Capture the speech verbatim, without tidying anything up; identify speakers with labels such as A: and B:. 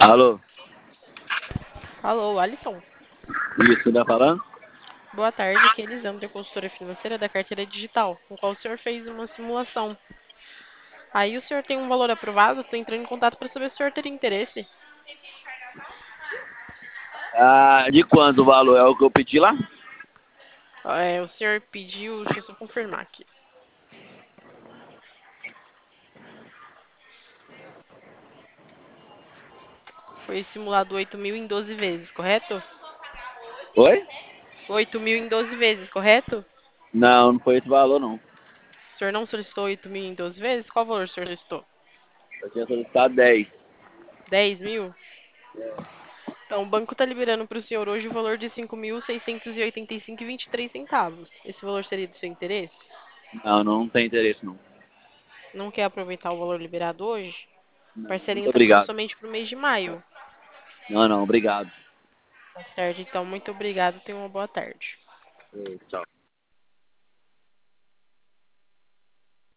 A: Alô?
B: Alô, Alisson.
A: Isso, tá falando?
B: Boa tarde, aqui é Elisandra, consultora financeira da carteira digital, com qual o senhor fez uma simulação. Aí o senhor tem um valor aprovado, estou entrando em contato para saber se o senhor teria interesse.
A: Ah, de quanto o valor? É o que eu pedi lá?
B: É, o senhor pediu, deixa eu só confirmar aqui. Foi simulado oito mil em doze vezes, correto?
A: Oi?
B: Oito mil em doze vezes, correto?
A: Não, não foi esse valor, não.
B: O senhor não solicitou oito mil em doze vezes? Qual valor o senhor solicitou?
A: Eu tinha solicitado dez.
B: Dez mil? Então, o banco está liberando para o senhor hoje o valor de cinco mil seiscentos e oitenta e cinco e vinte e três centavos. Esse valor seria do seu interesse?
A: Não, não tem interesse, não.
B: Não quer aproveitar o valor liberado hoje?
A: Não,
B: Parcela em
A: muito
B: até
A: obrigado.
B: somente para o mês de maio.
A: Não, não, obrigado.
B: Tá certo, então muito obrigado. Tenha uma boa tarde.
A: Ô, tchau.